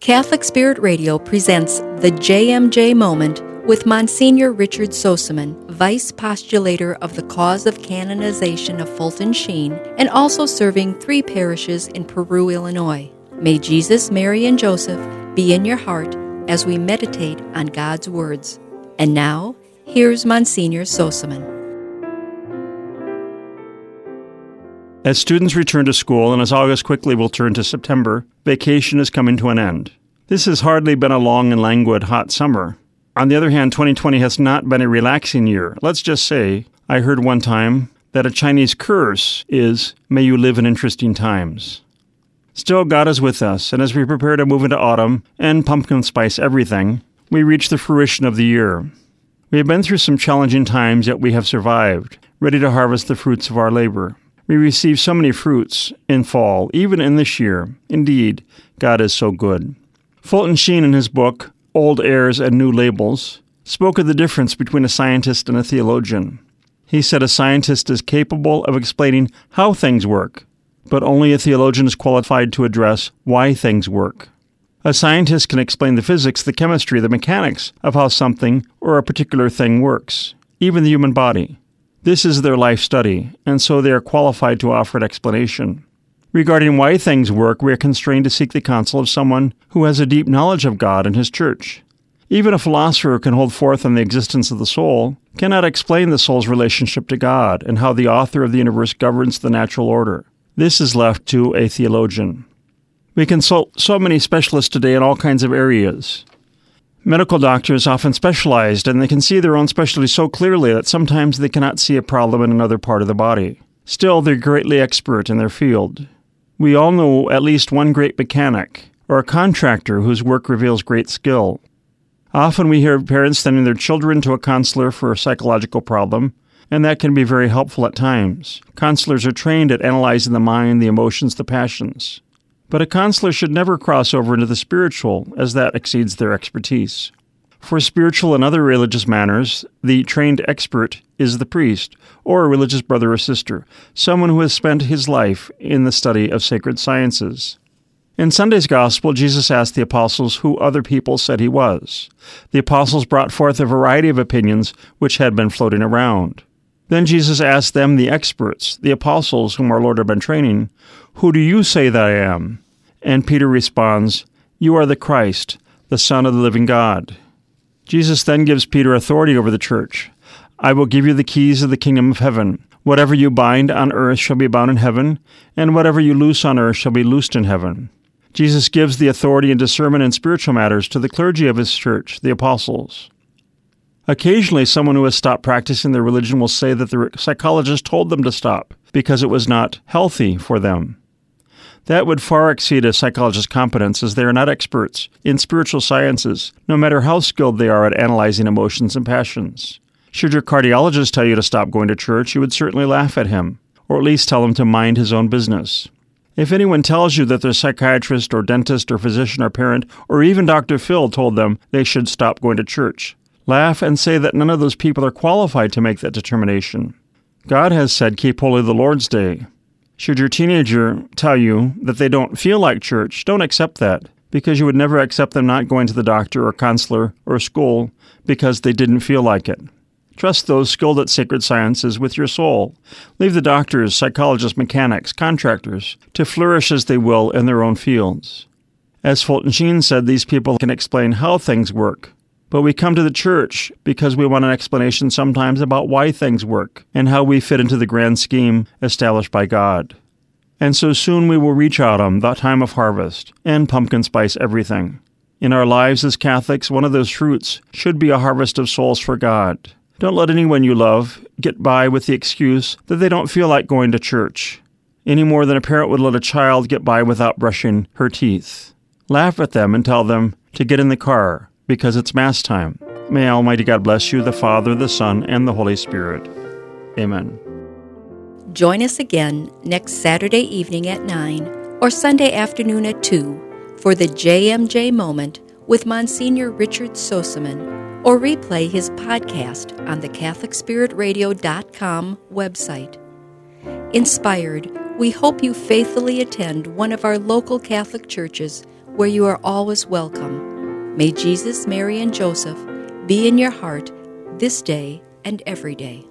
Catholic Spirit Radio presents the JMJ Moment with Monsignor Richard Soseman, Vice Postulator of the Cause of Canonization of Fulton Sheen, and also serving 3 parishes in Peru, Illinois. May Jesus, Mary, and Joseph be in your heart as we meditate on God's words. And now, here's Monsignor Soseman. As students return to school, and as August quickly will turn to September, vacation is coming to an end. This has hardly been a long and languid hot summer. On the other hand, 2020 has not been a relaxing year. Let's just say, I heard one time that a Chinese curse is, "May you live in interesting times." Still, God is with us, and as we prepare to move into autumn and pumpkin spice everything, we reach the fruition of the year. We have been through some challenging times, yet we have survived, ready to harvest the fruits of our labor. We receive so many fruits in fall, even in this year. Indeed, God is so good. Fulton Sheen, in his book, Old Airs and New Labels, spoke of the difference between a scientist and a theologian. He said a scientist is capable of explaining how things work, but only a theologian is qualified to address why things work. A scientist can explain the physics, the chemistry, the mechanics of how something or a particular thing works, even the human body. This is their life study, and so they are qualified to offer an explanation. Regarding why things work, we are constrained to seek the counsel of someone who has a deep knowledge of God and His Church. Even a philosopher who can hold forth on the existence of the soul cannot explain the soul's relationship to God and how the author of the universe governs the natural order. This is left to a theologian. We consult so many specialists today in all kinds of areas. Medical doctors often specialized, and they can see their own specialty so clearly that sometimes they cannot see a problem in another part of the body. Still, they're greatly expert in their field. We all know at least one great mechanic, or a contractor whose work reveals great skill. Often we hear parents sending their children to a counselor for a psychological problem, and that can be very helpful at times. Counselors are trained at analyzing the mind, the emotions, the passions. But a counselor should never cross over into the spiritual, as that exceeds their expertise. For spiritual and other religious matters, the trained expert is the priest, or a religious brother or sister, someone who has spent his life in the study of sacred sciences. In Sunday's Gospel, Jesus asked the apostles who other people said he was. The apostles brought forth a variety of opinions which had been floating around. Then Jesus asked them, the experts, the apostles whom our Lord had been training, "Who do you say that I am?" And Peter responds, "You are the Christ, the Son of the living God." Jesus then gives Peter authority over the church. "I will give you the keys of the kingdom of heaven. Whatever you bind on earth shall be bound in heaven, and whatever you loose on earth shall be loosed in heaven." Jesus gives the authority and discernment in spiritual matters to the clergy of his church, the apostles. Occasionally, someone who has stopped practicing their religion will say that the psychologist told them to stop because it was not healthy for them. That would far exceed a psychologist's competence, as they are not experts in spiritual sciences, no matter how skilled they are at analyzing emotions and passions. Should your cardiologist tell you to stop going to church, you would certainly laugh at him, or at least tell him to mind his own business. If anyone tells you that their psychiatrist or dentist or physician or parent or even Dr. Phil told them they should stop going to church, laugh and say that none of those people are qualified to make that determination. God has said, "Keep holy the Lord's Day." Should your teenager tell you that they don't feel like church, don't accept that, because you would never accept them not going to the doctor or counselor or school because they didn't feel like it. Trust those skilled at sacred sciences with your soul. Leave the doctors, psychologists, mechanics, contractors to flourish as they will in their own fields. As Fulton Sheen said, these people can explain how things work. But we come to the church because we want an explanation sometimes about why things work and how we fit into the grand scheme established by God. And so soon we will reach autumn, the time of harvest, and pumpkin spice everything. In our lives as Catholics, one of those fruits should be a harvest of souls for God. Don't let anyone you love get by with the excuse that they don't feel like going to church, any more than a parent would let a child get by without brushing her teeth. Laugh at them and tell them to get in the car, because it's Mass time. May Almighty God bless you, the Father, the Son, and the Holy Spirit. Amen. Join us again next Saturday evening at 9 or Sunday afternoon at 2 for the JMJ Moment with Monsignor Richard Soseman, or replay his podcast on the CatholicSpiritRadio.com website. Inspired, we hope you faithfully attend one of our local Catholic churches where you are always welcome. May Jesus, Mary, and Joseph be in your heart this day and every day.